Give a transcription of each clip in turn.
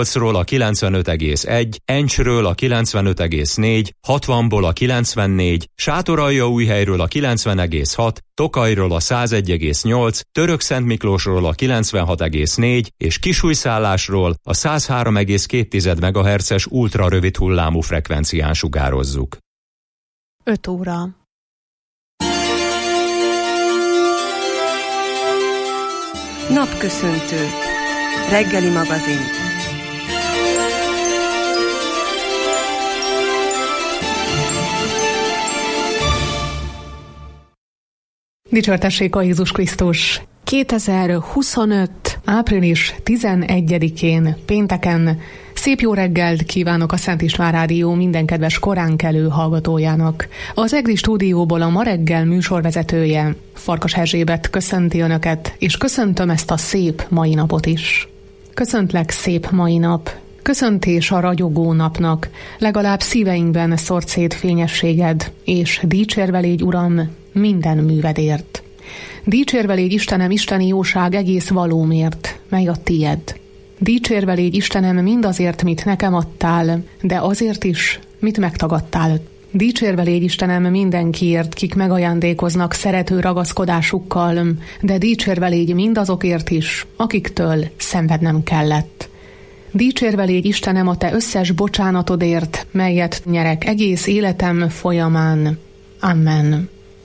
Miskolcról a 95,1, Encsről a 95,4, 60-ból a 94, Sátoraljaújhelyről a 90,6, Tokajról a 101,8, Törökszentmiklósról a 96,4 és Kisújszállásról a 103,2 MHz-es ultrarövid hullámú frekvencián sugározzuk. 5 óra. Napköszöntő. Reggeli magazin. Dicsértessék a Jézus Krisztus! 2025. április 11-én, pénteken szép jó reggelt kívánok a Szent István Rádió minden kedves koránkelő hallgatójának. Az EGRI stúdióból a ma reggel műsorvezetője, Farkas Erzsébet köszönti Önöket, és köszöntöm ezt a szép mai napot is. Köszöntlek, szép mai nap! Köszöntés a ragyogó napnak, legalább szíveinkben szórd szét fényességed, és dicsérve légy, Uram, minden művedért. Dicsérve légy, Istenem, isteni jóság egész valómért, mely a tied. Dicsérve légy, Istenem, mindazért, mit nekem adtál, de azért is, mit megtagadtál. Dicsérve légy, Istenem, mindenkiért, kik megajándékoznak szerető ragaszkodásukkal, de dicsérve légy mindazokért is, akiktől szenvednem kellett. Dicsérve légy, Istenem, a te összes bocsánatodért, melyet nyerek egész életem folyamán. Amen.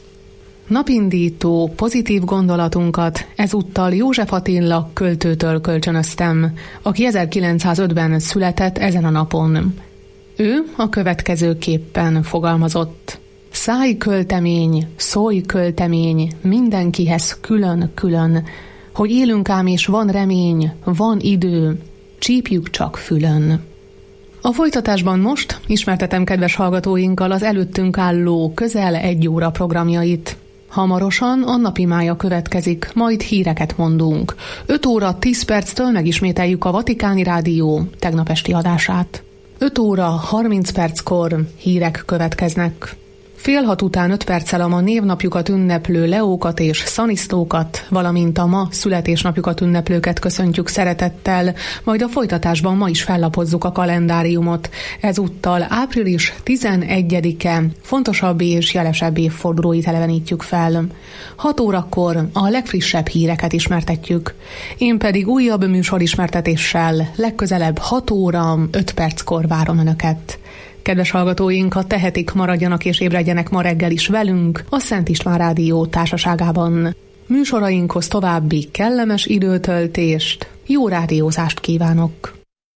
Napindító, pozitív gondolatunkat ezúttal József Attila költőtől kölcsönöztem, aki 1905-ben született ezen a napon. Ő a következőképpen fogalmazott. Szállj költemény, szólj költemény, mindenkihez külön-külön, hogy élünk ám és van remény, van idő, csípjük csak fülön. A folytatásban most ismertetem kedves hallgatóinkkal az előttünk álló közel 1 óra programjait. Hamarosan a napi mája következik, majd híreket mondunk. 5 óra 10 perctől megismételjük a Vatikáni Rádió tegnap esti adását. 5 óra 30 perckor hírek következnek. 5:30 után 5 perccel a ma névnapjukat ünneplő Leókat és Szanisztókat, valamint a ma születésnapjukat ünneplőket köszöntjük szeretettel, majd a folytatásban ma is fellapozzuk a kalendáriumot. Ezúttal április 11-e fontosabb és jelesebb évfordulóit elevenítjük fel. 6 órakor a legfrissebb híreket ismertetjük. Én pedig újabb műsorismertetéssel legközelebb 6 óra 5 perckor várom Önöket. Kedves hallgatóink, ha tehetik, maradjanak és ébredjenek ma reggel is velünk a Szent István Rádió társaságában. Műsorainkhoz további kellemes időtöltést, jó rádiózást kívánok!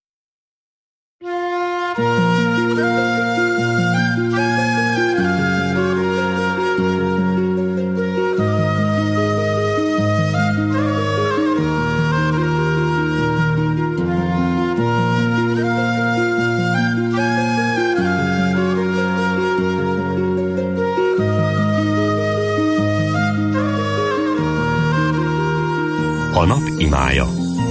A nap imája.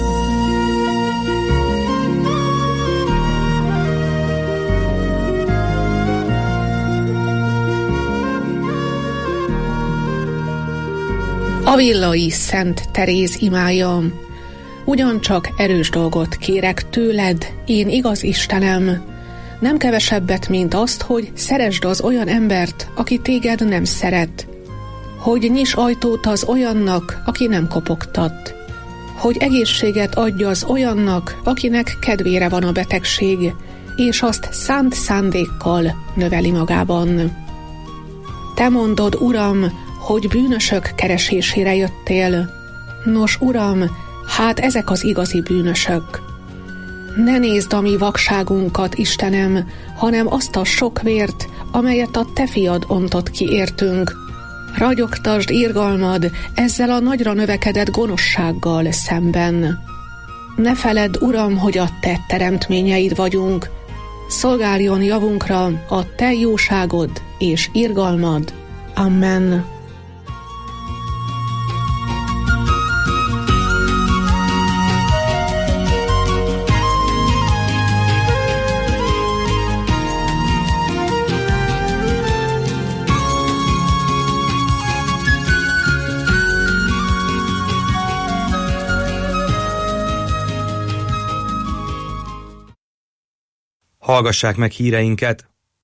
Avillai Szent Teréz imája. Ugyancsak erős dolgot kérek tőled, én igaz Istenem, nem kevesebbet, mint azt, hogy szeresd az olyan embert, aki téged nem szeret, hogy nyiss ajtót az olyannak, aki nem kopogtat, hogy egészséget adja az olyannak, akinek kedvére van a betegség, és azt szánt szándékkal növeli magában. Te mondod, Uram, hogy bűnösök keresésére jöttél. Nos, Uram, hát ezek az igazi bűnösök. Ne nézd a mi vakságunkat, Istenem, hanem azt a sok vért, amelyet a te fiad ontott ki értünk. Ragyogtasd irgalmad ezzel a nagyra növekedett gonoszsággal szemben. Ne feledd, Uram, hogy a te teremtményeid vagyunk. Szolgáljon javunkra a te jóságod és irgalmad. Amen. Hallgassák meg híreinket!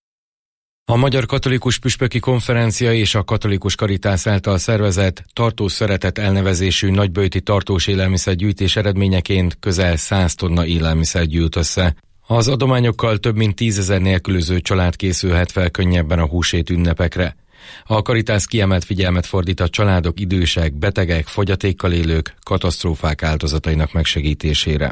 A Magyar Katolikus Püspöki Konferencia és a Katolikus Karitász által szervezett Tartós Szeretet elnevezésű nagyböjti tartós élelmiszergyűjtés eredményeként közel 100 tonna élelmiszer gyűjt össze. Az adományokkal több mint 10 000 nélkülöző család készülhet fel könnyebben a húsvét ünnepekre. A Karitász kiemelt figyelmet fordít a családok, idősek, betegek, fogyatékkal élők, katasztrófák áldozatainak megsegítésére.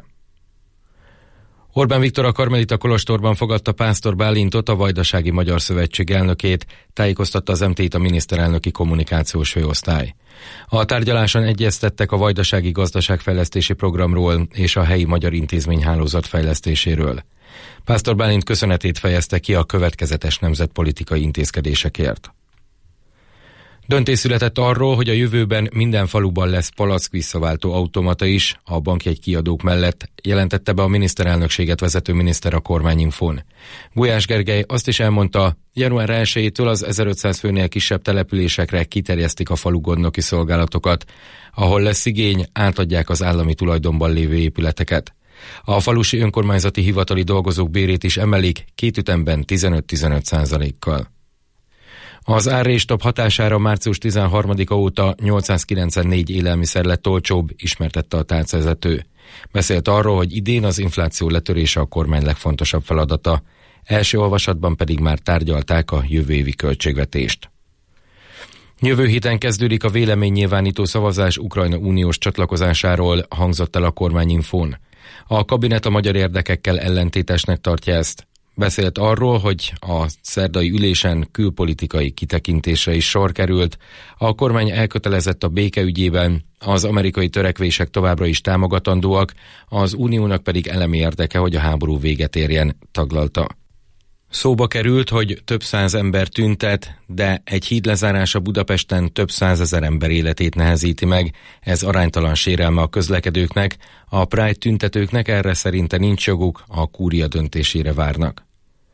Orbán Viktor a Karmelita kolostorban fogadta Pásztor Bálintot, a Vajdasági Magyar Szövetség elnökét, tájékoztatta az MT-t a miniszterelnöki kommunikációs főosztály. A tárgyaláson egyeztettek a Vajdasági Gazdaságfejlesztési Programról és a helyi magyar intézményhálózat fejlesztéséről. Pásztor Bálint köszönetét fejezte ki a következetes nemzetpolitikai intézkedésekért. Döntés született arról, hogy a jövőben minden faluban lesz palack visszaváltó automata is, a bankjegy kiadók mellett, jelentette be a miniszterelnökséget vezető miniszter a Kormányinfón. Gulyás Gergely azt is elmondta, január 1-től az 1500 főnél kisebb településekre kiterjesztik a falugondnoki szolgálatokat. Ahol lesz igény, átadják az állami tulajdonban lévő épületeket. A falusi önkormányzati hivatali dolgozók bérét is emelik, 2 ütemben 15-15%-kal. Az árrésstop hatására március 13-a óta 894 élelmiszer lett olcsóbb, ismertette a tárcavezető. Beszélt arról, hogy idén az infláció letörése a kormány legfontosabb feladata. Első olvasatban pedig már tárgyalták a jövő évi költségvetést. Jövő héten kezdődik a véleménynyilvánító szavazás Ukrajna uniós csatlakozásáról, hangzott el a Kormányinfón. A kabinet a magyar érdekekkel ellentétesnek tartja ezt. Beszélt arról, hogy a szerdai ülésen külpolitikai kitekintésre is sor került. A kormány elkötelezett a béke ügyében, az amerikai törekvések továbbra is támogatandóak, az uniónak pedig elemi érdeke, hogy a háború véget érjen, taglalta. Szóba került, hogy több 100 ember tüntet, de egy híd lezárása Budapesten több 100 000 ember életét nehezíti meg. Ez aránytalan sérelme a közlekedőknek, a Pride tüntetőknek erre szerinte nincs joguk, a kúria döntésére várnak.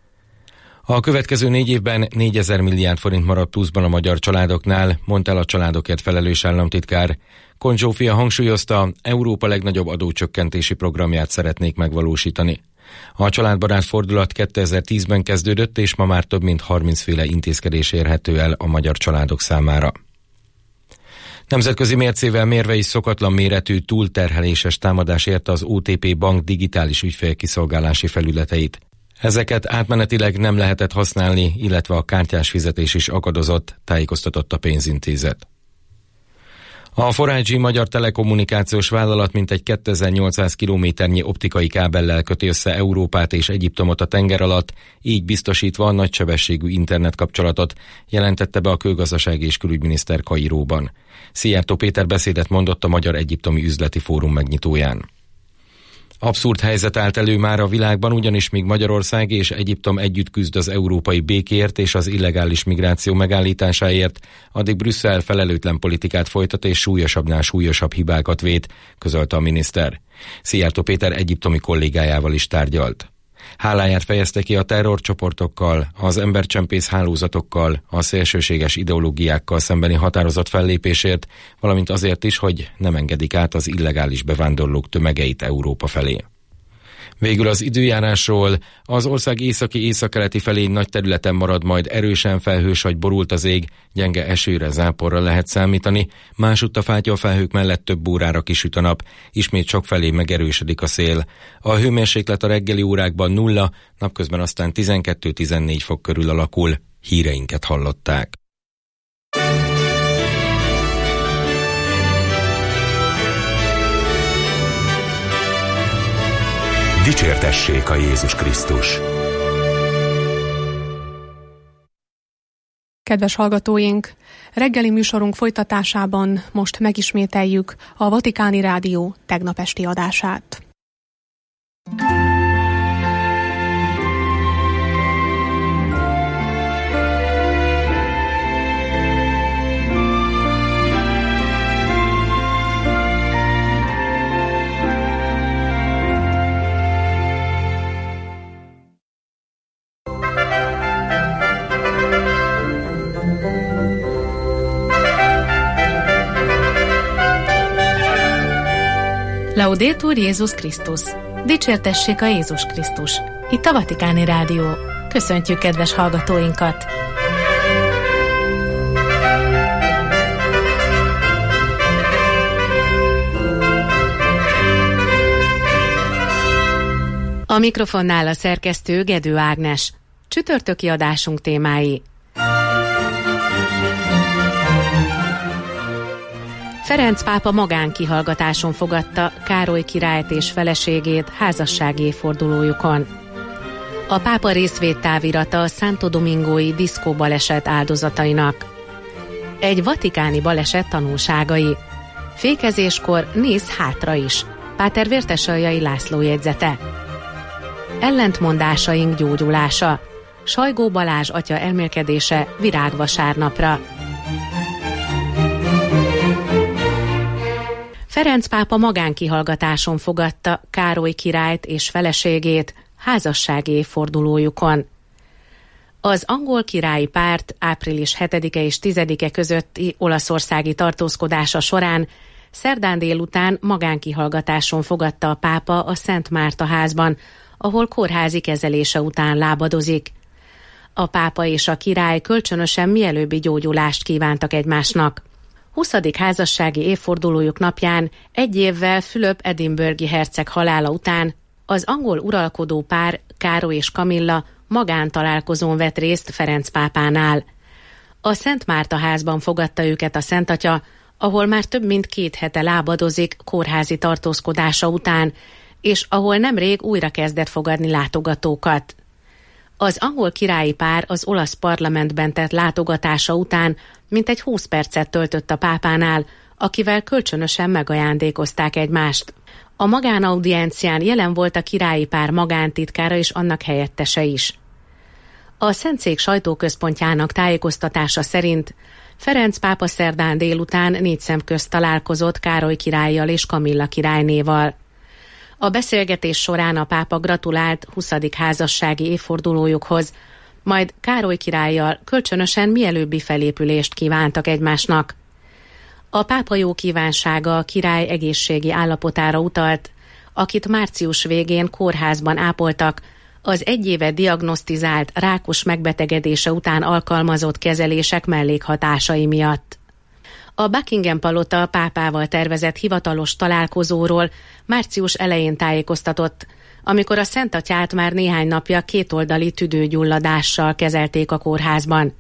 A következő 4 évben 4000 milliárd forint maradt pluszban a magyar családoknál, mondta el a családokért felelős államtitkár. Kon Zsófia hangsúlyozta, Európa legnagyobb adócsökkentési programját szeretnék megvalósítani. A családbarát fordulat 2010-ben kezdődött, és ma már több mint 30 féle intézkedés érhető el a magyar családok számára. Nemzetközi mércével mérve is szokatlan méretű túlterheléses támadás érte az OTP bank digitális ügyfélkiszolgálási felületeit. Ezeket átmenetileg nem lehetett használni, illetve a kártyás fizetés is akadozott, tájékoztatott a pénzintézet. A 4G magyar telekommunikációs vállalat mintegy 2800 kilométernyi optikai kábellel köti össze Európát és Egyiptomot a tenger alatt, így biztosítva a nagysebességű internetkapcsolatot, jelentette be a Külgazdasági és Külügyminiszter Kairóban. Szijjártó Péter beszédet mondott a Magyar-Egyiptomi Üzleti Fórum megnyitóján. Abszurd helyzet állt elő már a világban, ugyanis míg Magyarország és Egyiptom együtt küzd az európai békéért és az illegális migráció megállításáért, addig Brüsszel felelőtlen politikát folytat és súlyosabbnál súlyosabb hibákat vét, közölte a miniszter. Szijjártó Péter egyiptomi kollégájával is tárgyalt. Háláját fejezte ki a terrorcsoportokkal, az embercsempész hálózatokkal, a szélsőséges ideológiákkal szembeni határozott fellépésért, valamint azért is, hogy nem engedik át az illegális bevándorlók tömegeit Európa felé. Végül az időjárásról: az ország északi-északkeleti felén nagy területen marad majd erősen felhős vagy borult az ég, gyenge esőre, záporra lehet számítani, másutt a fátyolfelhők mellett több órára kisüt a nap, ismét sokfelé megerősödik a szél. A hőmérséklet a reggeli órákban 0, napközben aztán 12-14 fok körül alakul. Híreinket hallották. Dicsértessék a Jézus Krisztus! Kedves hallgatóink, reggeli műsorunk folytatásában most megismételjük a Vatikáni Rádió tegnap esti adását. Laudetur Jézus Krisztus! Dicsértessék a Jézus Krisztus! itt a Vatikáni Rádió. Köszöntjük kedves hallgatóinkat! A mikrofonnál a szerkesztő Gedő Ágnes. Csütörtöki adásunk témái. Ferenc pápa magánkihallgatáson fogadta Károly királyt és feleségét házassági évfordulójukon. A pápa részvédtávirata a Santo Domingói diszkóbaleset áldozatainak. Egy vatikáni baleset tanulságai. Fékezéskor néz hátra is. Páter Vértesaljai László jegyzete. Ellentmondásaink gyógyulása. Sajgó Balázs atya elmélkedése virágvasárnapra. Ferenc pápa magánkihallgatáson fogadta Károly királyt és feleségét házassági évfordulójukon. Az angol királyi párt április 7-e és 10-e közötti olaszországi tartózkodása során szerdán délután magánkihallgatáson fogadta a pápa a Szent Márta házban, ahol kórházi kezelése után lábadozik. A pápa és a király kölcsönösen mielőbbi gyógyulást kívántak egymásnak. 20. házassági évfordulójuk napján, egy évvel Fülöp edinburghi herceg halála után az angol uralkodó pár, Károly és Kamilla magántalálkozón vett részt Ferenc pápánál. A Szent Márta házban fogadta őket a Szent Atya, ahol már több mint 2 hete lábadozik kórházi tartózkodása után, és ahol nemrég újra kezdett fogadni látogatókat. Az angol királyi pár az olasz parlamentben tett látogatása után mintegy 20 percet töltött a pápánál, akivel kölcsönösen megajándékozták egymást. A magánaudiencián jelen volt a királyi pár magántitkára és annak helyettese is. A Szentszék sajtóközpontjának tájékoztatása szerint Ferenc pápa szerdán délután 4 szem közt találkozott Károly királlyal és Kamilla királynéval. A beszélgetés során a pápa gratulált 20. házassági évfordulójukhoz, majd Károly királlyal kölcsönösen mielőbbi felépülést kívántak egymásnak. A pápa jó kívánsága a király egészségi állapotára utalt, akit március végén kórházban ápoltak, az 1 éve diagnosztizált rákos megbetegedése után alkalmazott kezelések mellékhatásai miatt. A Buckingham palota pápával tervezett hivatalos találkozóról március elején tájékoztatott, amikor a Szent Atyát már néhány napja 2 oldali tüdőgyulladással kezelték a kórházban.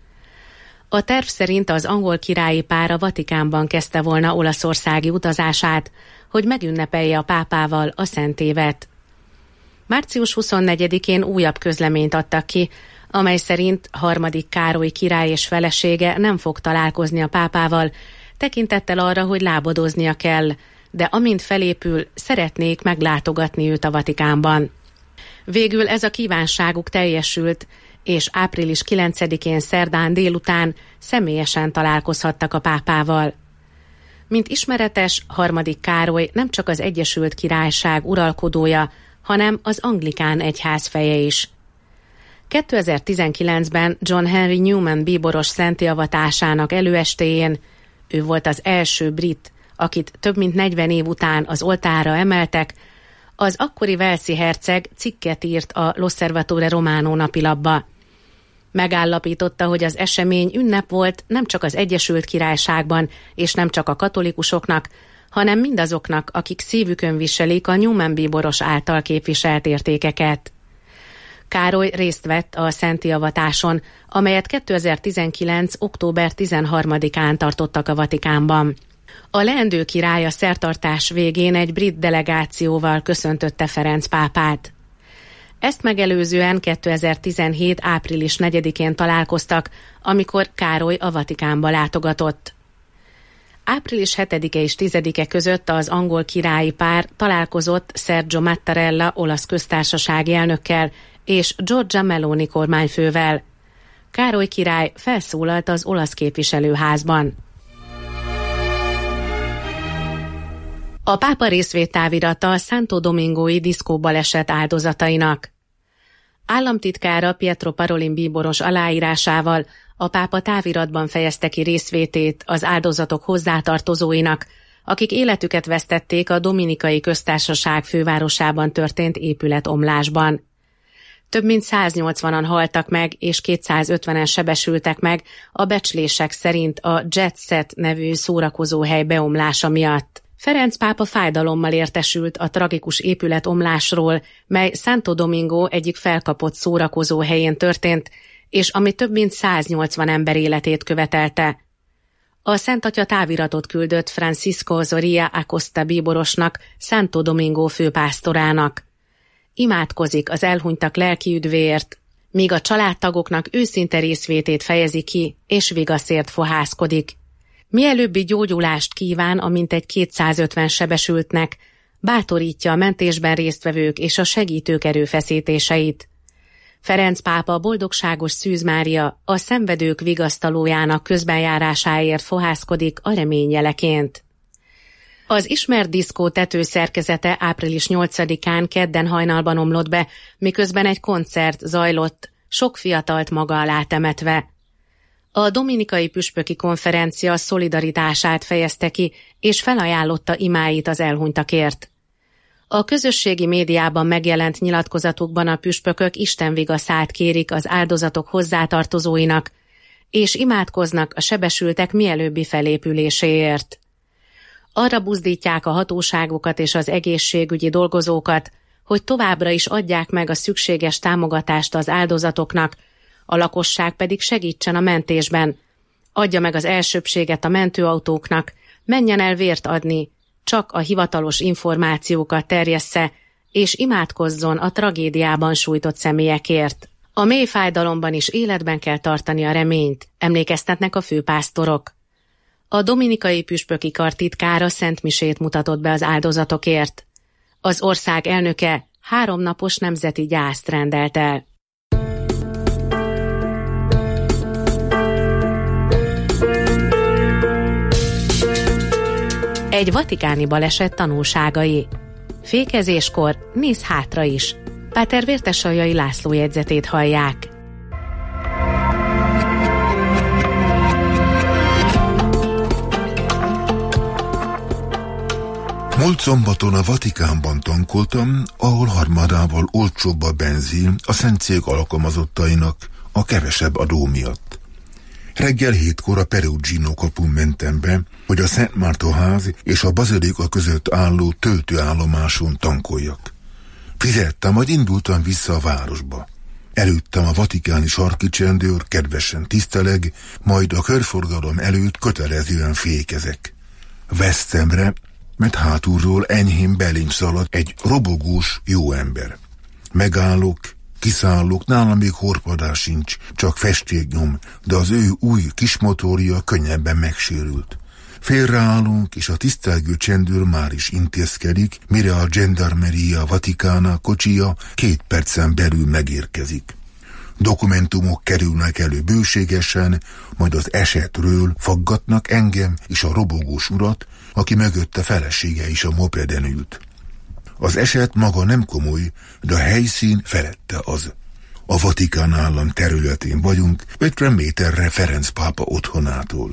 A terv szerint az angol királyi pár a Vatikánban kezdte volna olaszországi utazását, hogy megünnepelje a pápával a Szent Évet. Március 24-én újabb közleményt adtak ki, amely szerint 3. Károly király és felesége nem fog találkozni a pápával, tekintettel arra, hogy lábadoznia kell, de amint felépül, szeretnék meglátogatni őt a Vatikánban. Végül ez a kívánságuk teljesült, és április 9-én szerdán délután személyesen találkozhattak a pápával. Mint ismeretes, 3. Károly nem csak az Egyesült Királyság uralkodója, hanem az anglikán egyház feje is. 2019-ben John Henry Newman bíboros szentté avatásának előestéjén ő volt az első brit, akit több mint 40 év után az oltárra emeltek, az akkori walesi herceg cikket írt a L'Osservatore Romano napilapba. Megállapította, hogy az esemény ünnep volt nem csak az Egyesült Királyságban, és nem csak a katolikusoknak, hanem mindazoknak, akik szívükön viselik a Newman bíboros által képviselt értékeket. Károly részt vett a szentté avatáson, amelyet 2019. október 13-án tartottak a Vatikánban. A leendő király a szertartás végén egy brit delegációval köszöntötte Ferenc pápát. Ezt megelőzően 2017. április 4-én találkoztak, amikor Károly a Vatikánba látogatott. Április 7-e és 10-e között az angol királyi pár találkozott Sergio Mattarella olasz köztársasági elnökkel és Giorgia Meloni kormányfővel. Károly király felszólalt az olasz képviselőházban. A pápa részvédtávirata a Santo Domingói diszkóbaleset áldozatainak. Államtitkára Pietro Parolin bíboros aláírásával a pápa táviratban fejezte ki részvétét az áldozatok hozzátartozóinak, akik életüket vesztették a Dominikai Köztársaság fővárosában történt épületomlásban. Több mint 180-an haltak meg, és 250-en sebesültek meg a becslések szerint a Jet Set nevű szórakozóhely beomlása miatt. Ferenc pápa fájdalommal értesült a tragikus épületomlásról, mely Santo Domingo egyik felkapott szórakozóhelyén történt, és ami több mint 180 ember életét követelte. A Szent Atya táviratot küldött Francisco Zoria Acosta bíborosnak, Santo Domingo főpásztorának. Imádkozik az elhunytak lelki üdvéért, míg a családtagoknak őszinte részvétét fejezi ki, és vigaszért fohászkodik. Mielőbbi gyógyulást kíván a mintegy 250 sebesültnek, bátorítja a mentésben résztvevők és a segítők erőfeszítéseit. Ferenc pápa boldogságos Szűz Mária a szenvedők vigasztalójának közbenjárásáért fohászkodik a remény jeleként. Az ismert diszkó tetőszerkezete április 8-án kedden hajnalban omlott be, miközben egy koncert zajlott, sok fiatalt maga alá temetve. A Dominikai Püspöki Konferencia szolidaritását fejezte ki, és felajánlotta imáit az elhunytakért. A közösségi médiában megjelent nyilatkozatukban a püspökök istenvigaszát kérik az áldozatok hozzátartozóinak, és imádkoznak a sebesültek mielőbbi felépüléséért. Arra buzdítják a hatóságokat és az egészségügyi dolgozókat, hogy továbbra is adják meg a szükséges támogatást az áldozatoknak, a lakosság pedig segítsen a mentésben. Adja meg az elsőbbséget a mentőautóknak, menjen el vért adni, csak a hivatalos információkat terjessze, és imádkozzon a tragédiában sújtott személyekért. A mély fájdalomban is életben kell tartani a reményt, emlékeztetnek a főpásztorok. A Dominikai Püspöki Kar titkára szentmisét mutatott be az áldozatokért. Az ország elnöke 3 napos nemzeti gyászt rendelt el. Egy vatikáni baleset tanulságai. Fékezéskor néz hátra is. Páter Vértesaljai László jegyzetét hallják. Múlt szombaton a Vatikánban tankoltam, ahol harmadával olcsóbb a benzin a szent cég alkalmazottainak a kevesebb adó miatt. Reggel 7-kor a Perugino kapun mentem be, hogy a Szent Mártonház és a Bazilika között álló töltőállomáson tankoljak. Fizettem, majd indultam vissza a városba. Előttem a vatikáni sarki csendőr kedvesen tiszteleg, majd a körforgalom előtt kötelezően fékezek. Vesztemre, mert hátulról enyhén belénk szalad egy robogós jó ember. Megállok, kiszállok, nálam még horpadás sincs, csak festéknyom, de az ő új kis motorja könnyebben megsérült. Félreállunk, és a tisztelgő csendőr már is intézkedik, mire a Gendarmeria Vaticana kocsija 2 percen belül megérkezik. Dokumentumok kerülnek elő bőségesen, majd az esetről faggatnak engem és a robogós urat, aki mögötte felesége is a mopeden ült. Az eset maga nem komoly, de a helyszín felette az. A Vatikán állam területén vagyunk, 50 méterre Ferenc pápa otthonától.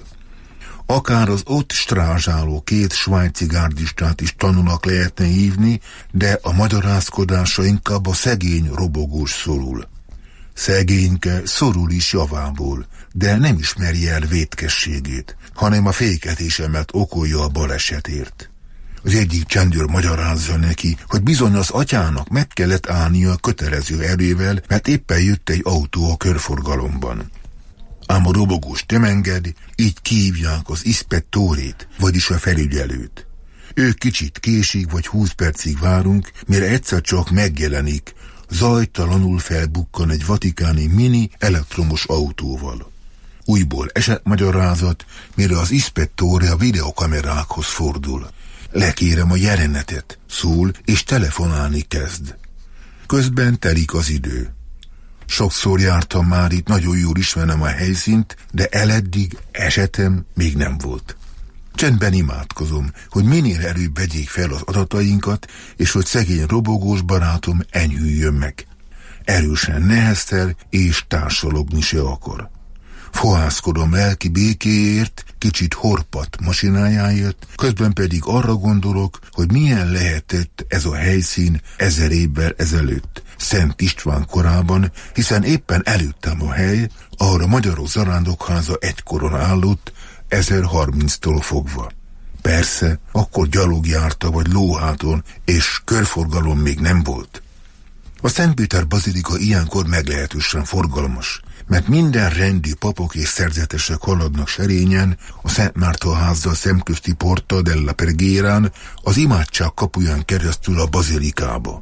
Akár az ott strázsáló 2 svájci gárdistát is tanúnak lehetne hívni, de a magyarázkodása inkább a szegény robogós szorul. Szegényke szorul is javából, de nem ismeri el vétkességét, hanem a fékezésemet okolja a balesetért. Az egyik csendőr magyarázza neki, hogy bizony az atyának meg kellett állnia kötelező erővel, mert éppen jött egy autó a körforgalomban. Ám a robogós nem enged, így kihívják az ispettorét, vagyis a felügyelőt. Ő kicsit késik, vagy 20 percig várunk, mire egyszer csak megjelenik, zajtalanul felbukkan egy vatikáni mini elektromos autóval. Újból esetmagyarázat, mire az ispettore a videokamerákhoz fordul. Lekérem a jelenetet, szól, és telefonálni kezd. Közben telik az idő. Sokszor jártam már itt, nagyon jól ismerem a helyszínt, de eleddig esetem még nem volt. Csendben imádkozom, hogy minél előbb vegyék fel az adatainkat, és hogy szegény robogós barátom enyhüljön meg. Erősen neheztel, és társalogni se akar. Fohászkodom lelki békéért, kicsit horpat masinájáért, közben pedig arra gondolok, hogy milyen lehetett ez a helyszín 1000 évvel ezelőtt, Szent István korában, hiszen éppen előttem a hely, ahol a Magyarok Zarándokháza egykoron állott, 1030-tól fogva. Persze, akkor gyalog járta vagy lóháton, és körforgalom még nem volt. A Szentpéter bazilika ilyenkor meglehetősen forgalmas, mert minden rendi papok és szerzetesek haladnak serényen a Szent Márta házzal szemközti Porta della Pregherán, az imádság kapuján keresztül a bazilikába.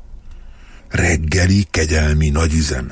Reggeli, kegyelmi nagyüzem.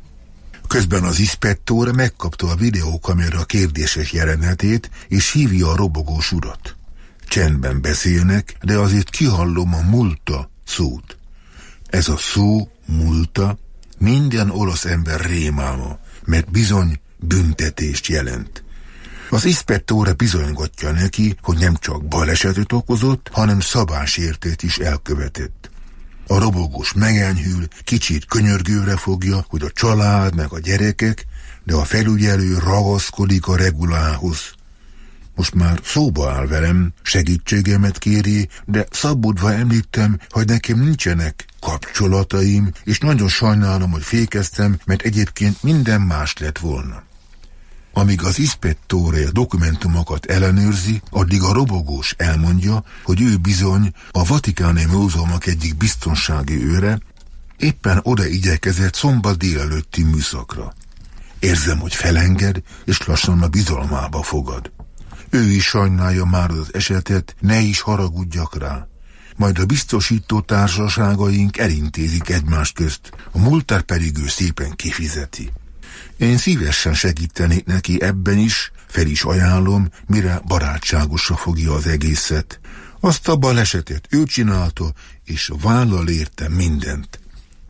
Közben az ispettore megkapta a videókamera kérdéses jelenetét, és hívja a robogós urat. Csendben beszélnek, de azért kihallom a multa szót. Ez a szó, multa, minden olasz ember rémálma, mert bizony büntetést jelent. Az ispettore bizonygatja neki, hogy nem csak balesetet okozott, hanem szabálysértést is elkövetett. A robogós megenyhül, kicsit könyörgőre fogja, hogy a család meg a gyerekek, de a felügyelő ragaszkodik a regulához. Most már szóba áll velem, segítségemet kéri, de szabódva említem, hogy nekem nincsenek kapcsolataim, és nagyon sajnálom, hogy fékeztem, mert egyébként minden más lett volna. Amíg az ispettore a dokumentumokat ellenőrzi, addig a robogós elmondja, hogy ő bizony a Vatikáni Múzeumok egyik biztonsági őre, éppen oda igyekezett szombat délelőtti műszakra. Érzem, hogy felenged, és lassan a bizalmába fogad. Ő is sajnálja már az esetet, ne is haragudjak rá. Majd a biztosító társaságaink elintézik egymást közt, a multát pedig ő szépen kifizeti. Én szívesen segítenék neki ebben is, fel is ajánlom, mire barátságosra fogja az egészet. Azt a balesetet ő csinálta, és vállal érte mindent.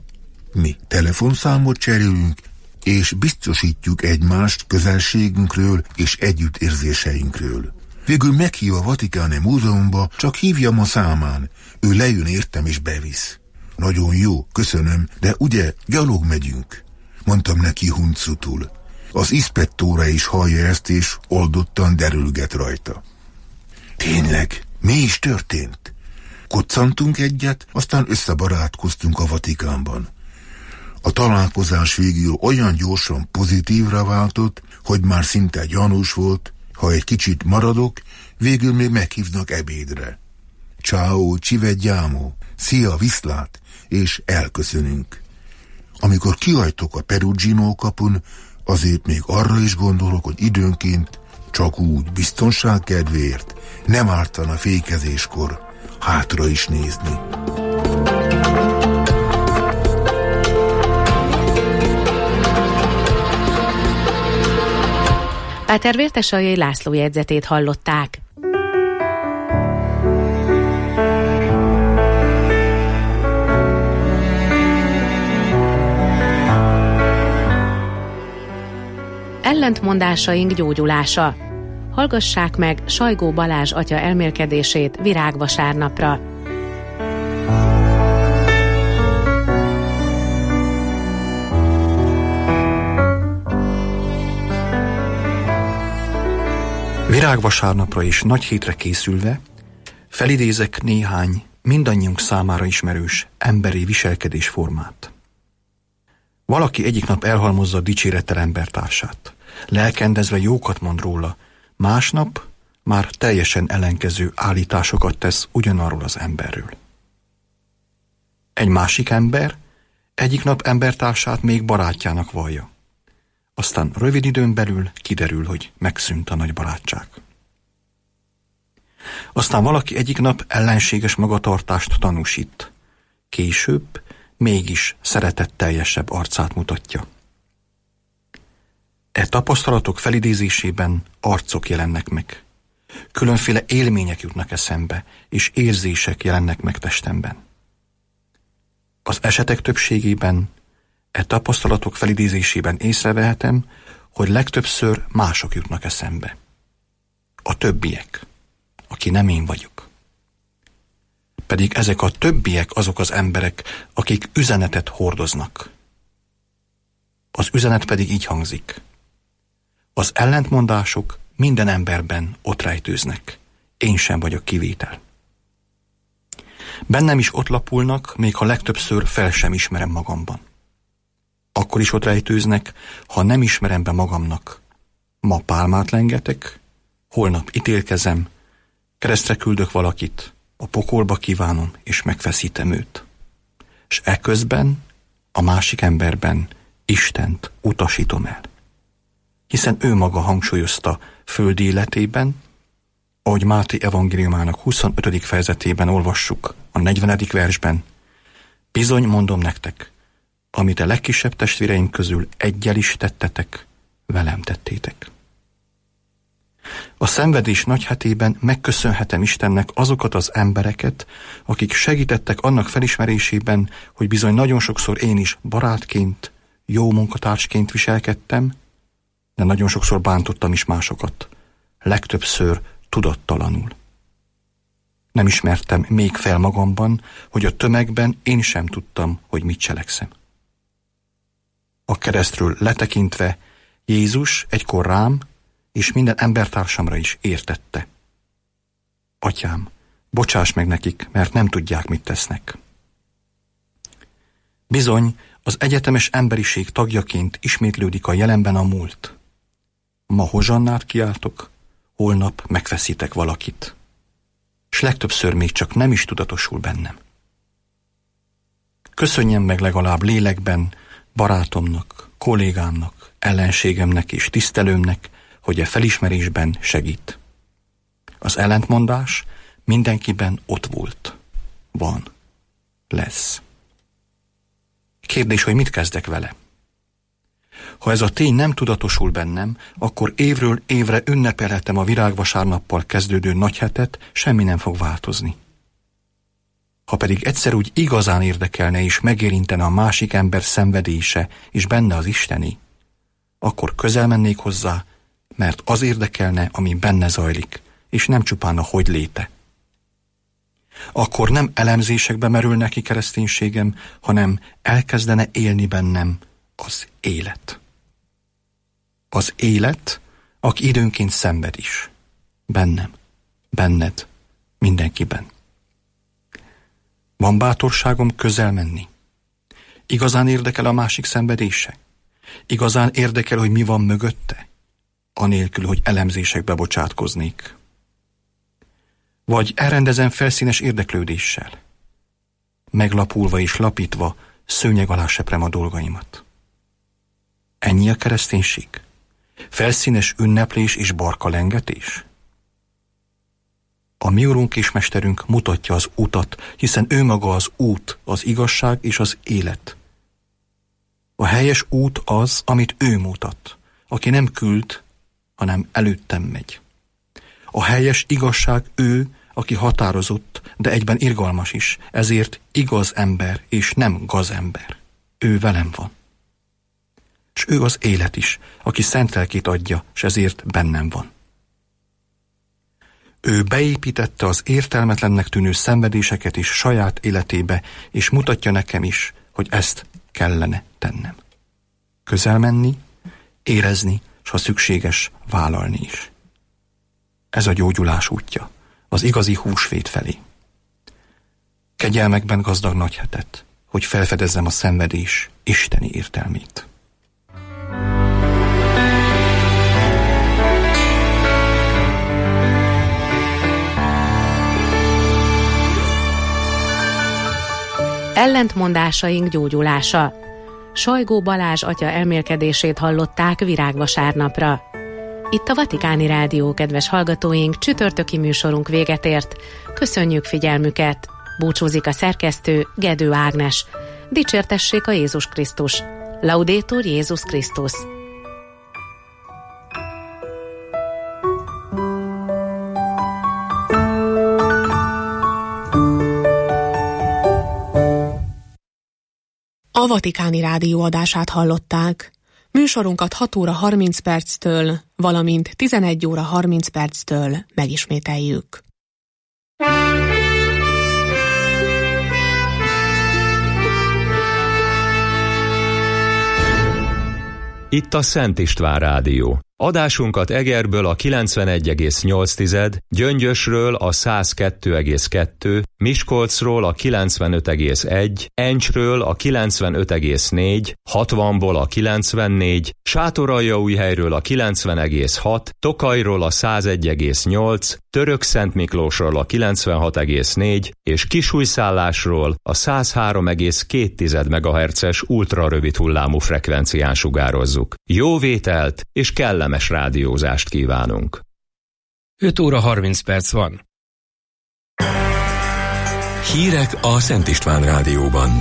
Mi telefonszámot cserélünk, és biztosítjuk egymást közelségünkről és együttérzéseinkről. Végül meghív a Vatikáni Múzeumba, csak hívjam a számán. Ő lejön értem és bevisz. Nagyon jó, köszönöm, de ugye gyalog megyünk? Mondtam neki huncutul. Az ispettore is hallja ezt, és oldottan derülget rajta. Tényleg, mi is történt? Koccantunk egyet, aztán összebarátkoztunk a Vatikánban. A találkozás végül olyan gyorsan pozitívra váltott, hogy már szinte gyanús volt, ha egy kicsit maradok, végül még meghívnak ebédre. Ciao, ci vediamo, szia, viszlát, és elköszönünk. Amikor kihajtok a Perugino kapun, azért még arra is gondolok, hogy időnként csak úgy biztonság kedvéért nem ártana fékezéskor hátra is nézni. Páter Vértesaljai László jegyzetét hallották. Ellentmondásaink gyógyulása. Hallgassák meg Sajgó Balázs atya elmélkedését Virágvasárnapra. Virágvasárnapra és nagy hétre készülve felidézek néhány mindannyiunk számára ismerős emberi viselkedésformát. Valaki egyik nap elhalmozza dicsérettel embertársát, lelkendezve jókat mond róla, másnap már teljesen ellenkező állításokat tesz ugyanarról az emberről. Egy másik ember egyik nap embertársát még barátjának vallja. Aztán rövid időn belül kiderül, hogy megszűnt a nagy barátság. Aztán valaki egyik nap ellenséges magatartást tanúsít. Később mégis szeretetteljesebb arcát mutatja. E tapasztalatok felidézésében arcok jelennek meg. Különféle élmények jutnak eszembe, és érzések jelennek meg testemben. Az esetek többségében e tapasztalatok felidézésében észrevehetem, hogy legtöbbször mások jutnak eszembe. A többiek, aki nem én vagyok. Pedig ezek a többiek azok az emberek, akik üzenetet hordoznak. Az üzenet pedig így hangzik. Az ellentmondások minden emberben ott rejtőznek. Én sem vagyok kivétel. Bennem is ott lapulnak, még ha legtöbbször fel sem ismerem magamban. Akkor is ott rejtőznek, ha nem ismerem be magamnak. Ma pálmát lengetek, holnap ítélkezem, keresztre küldök valakit, a pokolba kívánom, és megfeszítem őt. És eközben a másik emberben Istent utasítom el. Hiszen ő maga hangsúlyozta földi életében, ahogy Máté evangéliumának 25. fejezetében olvassuk, a 40. versben, bizony mondom nektek, amit a legkisebb testvéreim közül eggyel is tettetek, velem tettétek. A szenvedés nagyhetében megköszönhetem Istennek azokat az embereket, akik segítettek annak felismerésében, hogy bizony nagyon sokszor én is barátként, jó munkatársként viselkedtem, de nagyon sokszor bántottam is másokat. Legtöbbször tudattalanul. Nem ismertem még fel magamban, hogy a tömegben én sem tudtam, hogy mit cselekszem. A keresztről letekintve Jézus egykor rám és minden embertársamra is értette. Atyám, bocsáss meg nekik, mert nem tudják, mit tesznek. Bizony, az egyetemes emberiség tagjaként ismétlődik a jelenben a múlt. Ma hozsannát kiáltok, holnap megfeszítek valakit. S legtöbbször még csak nem is tudatosul bennem. Köszönjem meg legalább lélekben barátomnak, kollégámnak, ellenségemnek és tisztelőmnek, hogy a felismerésben segít. Az ellentmondás mindenkiben ott volt, van, lesz. Kérdés, hogy mit kezdek vele? Ha ez a tény nem tudatosul bennem, akkor évről évre ünnepelhetem a virágvasárnappal kezdődő nagyhetet, semmi nem fog változni. Ha pedig egyszer úgy igazán érdekelne és megérintene a másik ember szenvedése, és benne az isteni, akkor közel mennék hozzá, mert az érdekelne, ami benne zajlik, és nem csupán a hogy léte. Akkor nem elemzésekbe merül neki kereszténységem, hanem elkezdene élni bennem az élet. Az élet, aki időnként szenved is. Bennem, benned, mindenkiben. Van bátorságom közel menni? Igazán érdekel a másik szenvedése? Igazán érdekel, hogy mi van mögötte? Anélkül, hogy elemzésekbe bocsátkoznék. Vagy elrendezem felszínes érdeklődéssel? Meglapulva és lapítva szőnyeg alá seprem a dolgaimat. Ennyi a kereszténység? Felszínes ünneplés és barkalengetés? A mi Urunk és Mesterünk mutatja az utat, hiszen ő maga az út, az igazság és az élet. A helyes út az, amit ő mutat, aki nem küld, hanem előttem megy. A helyes igazság ő, aki határozott, de egyben irgalmas is, ezért igaz ember és nem gazember. Ő velem van. És ő az élet is, aki szent lelkét adja, és ezért bennem van. Ő beépítette az értelmetlennek tűnő szenvedéseket is saját életébe, és mutatja nekem is, hogy ezt kellene tennem. Közel menni, érezni, és ha szükséges, vállalni is. Ez a gyógyulás útja, az igazi húsvét felé. Kegyelmekben gazdag nagyhetet, hogy felfedezzem a szenvedés isteni értelmét. Ellentmondásaink gyógyulása. Sajgó Balázs atya elmélkedését hallották virágvasárnapra. Itt a Vatikáni Rádió, kedves hallgatóink, csütörtöki műsorunk véget ért. Köszönjük figyelmüket! Búcsúzik a szerkesztő, Gedő Ágnes. Dicsértessék a Jézus Krisztus! Laudetur Jézus Krisztus! A Vatikáni Rádió adását hallották. Műsorunkat 6 óra 30 perctől, valamint 11 óra 30 perctől megismételjük. Itt a Szent István Rádió. Adásunkat Egerből a 91,8, Gyöngyösről a 102,2, Miskolcról a 95,1, Encsről a 95,4, 60-ból a 94, Sátoraljaújhelyről a 90,6, Tokajról a 101,8, Törökszentmiklósról a 96,4 és Kisújszállásról a 103,2 MHz-es ultrarövid hullámú frekvencián sugározzuk. Jó vételt és kellemes rádiózást kívánunk! 5 óra 30 perc van. Hírek a Szent István Rádióban.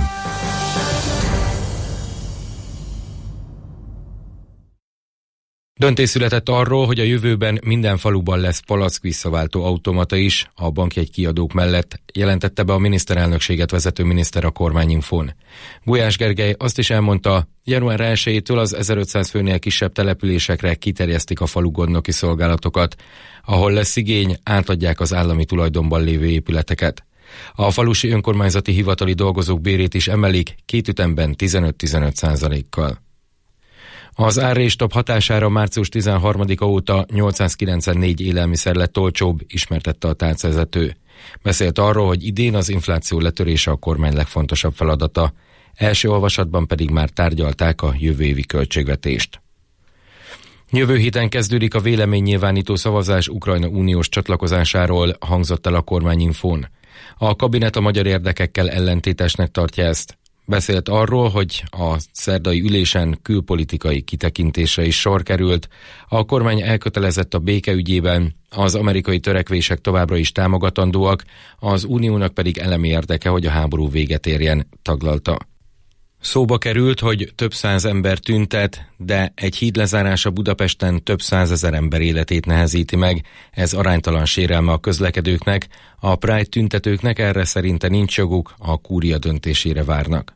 Döntés született arról, hogy a jövőben minden faluban lesz palack visszaváltó automata is, a bankjegykiadók mellett, jelentette be a miniszterelnökséget vezető miniszter a Kormányinfón. Gulyás Gergely azt is elmondta, január 1-től az 1500 főnél kisebb településekre kiterjesztik a falu gondnoki szolgálatokat. Ahol lesz igény, átadják az állami tulajdonban lévő épületeket. A falusi önkormányzati hivatali dolgozók bérét is emelik 2 ütemben 15-15%-kal. Az árrésstop hatására március 13-a óta 894 élelmiszer lett olcsóbb, ismertette a tárcavezető. Beszélt arról, hogy idén az infláció letörése a kormány legfontosabb feladata, első olvasatban pedig már tárgyalták a jövő évi költségvetést. Jövő héten kezdődik a véleménynyilvánító szavazás Ukrajna uniós csatlakozásáról, hangzott el a Kormányinfón. A kabinet a magyar érdekekkel ellentétesnek tartja ezt. Beszélt arról, hogy a szerdai ülésen külpolitikai kitekintésre is sor került, a kormány elkötelezett a béke ügyében, az amerikai törekvések továbbra is támogatandóak, az uniónak pedig elemi érdeke, hogy a háború véget érjen, taglalta. Szóba került, hogy több száz ember tüntet, de egy híd lezárása Budapesten több százezer ember életét nehezíti meg, ez aránytalan sérelme a közlekedőknek, a Pride tüntetőknek erre szerinte nincs joguk, a kúria döntésére várnak.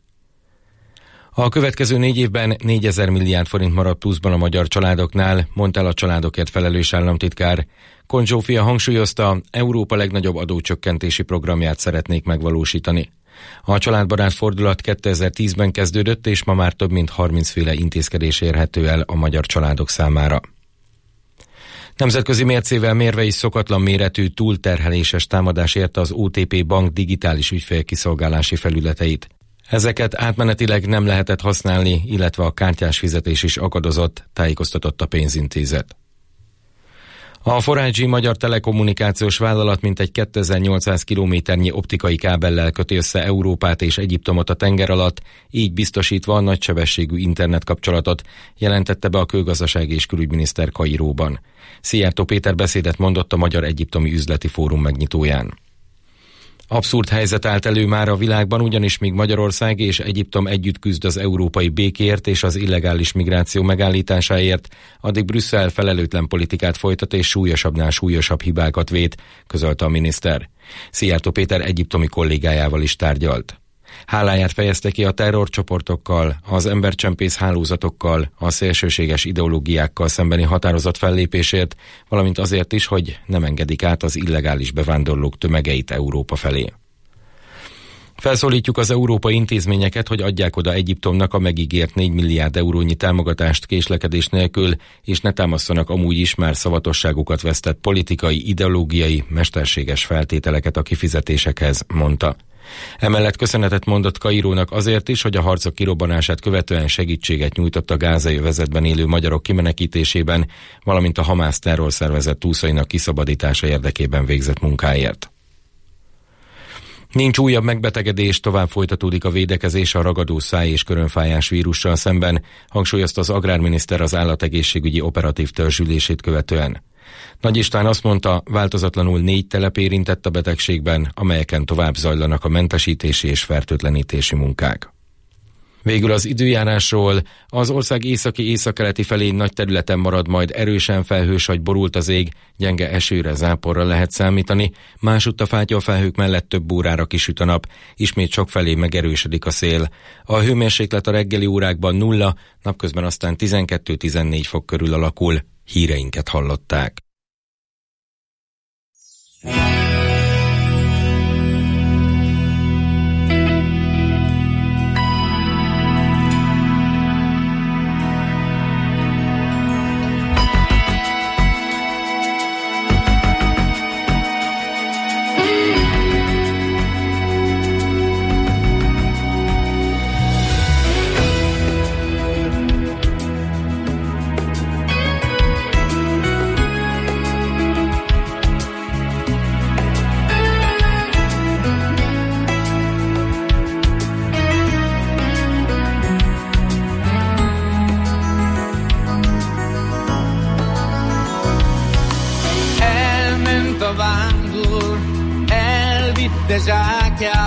A következő 4 évben 4000 milliárd forint marad pluszban a magyar családoknál, mondta el a családokért felelős államtitkár. Kon Zsófia hangsúlyozta, Európa legnagyobb adócsökkentési programját szeretnék megvalósítani. A családbarát fordulat 2010-ben kezdődött, és ma már több mint 30 féle intézkedés érhető el a magyar családok számára. Nemzetközi mércével mérve is szokatlan méretű túlterheléses támadás érte az OTP bank digitális ügyfélkiszolgálási felületeit. Ezeket átmenetileg nem lehetett használni, illetve a kártyás fizetés is akadozott, tájékoztatott a pénzintézet. A 4G magyar telekommunikációs vállalat mintegy 2800 kilométernyi optikai kábellel köti össze Európát és Egyiptomot a tenger alatt, így biztosítva a nagysebességű internetkapcsolatot, jelentette be a Külgazdasági és Külügyminiszter Kairóban. Szijjártó Péter beszédet mondott a Magyar-Egyiptomi Üzleti Fórum megnyitóján. Abszurd helyzet állt elő már a világban, ugyanis míg Magyarország és Egyiptom együtt küzd az európai békért és az illegális migráció megállításáért, addig Brüsszel felelőtlen politikát folytat és súlyosabbnál súlyosabb hibákat vét, közölte a miniszter. Szijjártó Péter egyiptomi kollégájával is tárgyalt. Háláját fejezte ki a terrorcsoportokkal, az embercsempész hálózatokkal, a szélsőséges ideológiákkal szembeni határozott fellépésért, valamint azért is, hogy nem engedik át az illegális bevándorlók tömegeit Európa felé. Felszólítjuk az európai intézményeket, hogy adják oda Egyiptomnak a megígért 4 milliárd eurónyi támogatást késlekedés nélkül, és ne támasztanak amúgy is már szavatosságukat vesztett politikai, ideológiai, mesterséges feltételeket a kifizetésekhez, mondta. Emellett köszönetet mondott Kairónak azért is, hogy a harcok kirobbanását követően segítséget nyújtott a gázai övezetben élő magyarok kimenekítésében, valamint a Hamász terrorszervezet túszainak kiszabadítása érdekében végzett munkáért. Nincs újabb megbetegedés, tovább folytatódik a védekezés a ragadó száj- és körönfájás vírussal szemben, hangsúlyozta az agrárminiszter az állategészségügyi operatív törzsülését követően. Nagy István azt mondta, változatlanul 4 telep érintett a betegségben, amelyeken tovább zajlanak a mentesítési és fertőtlenítési munkák. Végül az időjárásról: az ország északi-északkeleti felén nagy területen marad majd erősen felhős vagy borult az ég, gyenge esőre, záporra lehet számítani, másutt a fátyolfelhők mellett több órára kisüt a nap, ismét sokfelé megerősödik a szél. A hőmérséklet a reggeli órákban 0, napközben aztán 12-14 fok körül alakul. Híreinket hallották.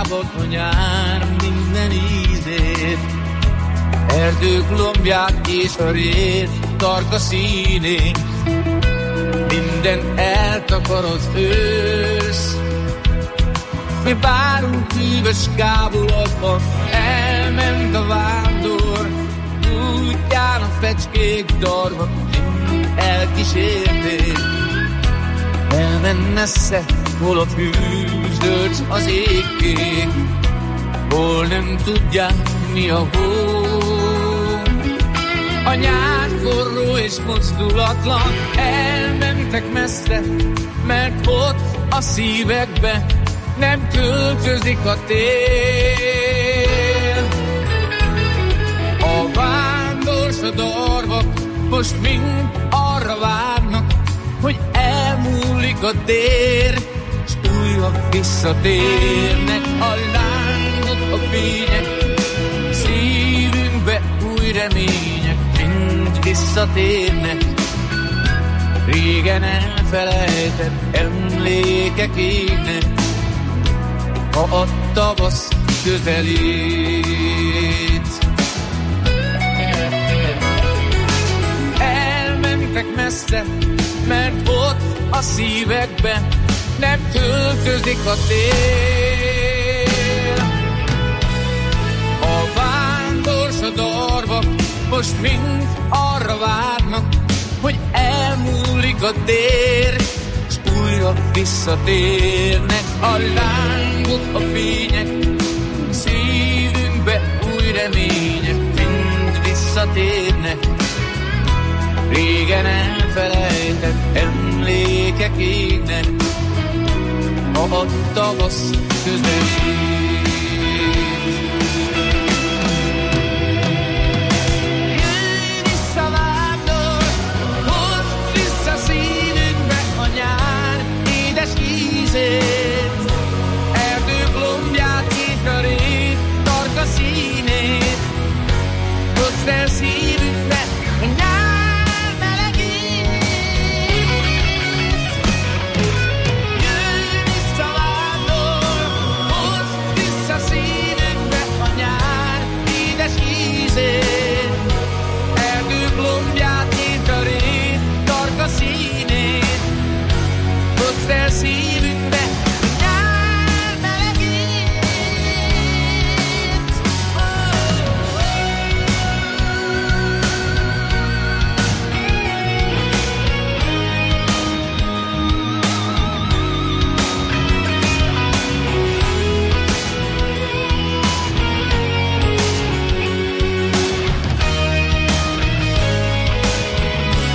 szabad a nyár minden ízét, erdők lombját és a rét tarka színén, minden eltakar az ősz. Mi várunk hűvös kábulatban, elment a vándor, útján a fecskék darva mind elkísérték. Elment messze, hol a fűzdölcs az égkék, hol nem tudják mi a hó. A nyár forró és mozdulatlan, elmentek messze, mert ott a szívekbe nem költözik a tél. A vándorsodarvak most mind arra várnak, hogy elmúlik a tér, s újra visszatérnek a lángok, a fények, szívünkbe új remények mind visszatérnek. Régen elfelejtett emlékek égnek, ha a tavasz közelít. Elmentek messze, mert ott a szívekbe nem költözik a tél. A vándorsodarvak most mind arra várnak, hogy elmúlik a tér, s újra visszatérnek a lángok, a fények, szívünkbe új remények mind visszatérnek. Régen elfelejtett emlékek égnek, ha a tavasz közelít. Jöjj vissza, vándor, hozd vissza szívünkbe a nyár édes ízét, erdők lombját és a rét tarka színét, hozd el szívünkbe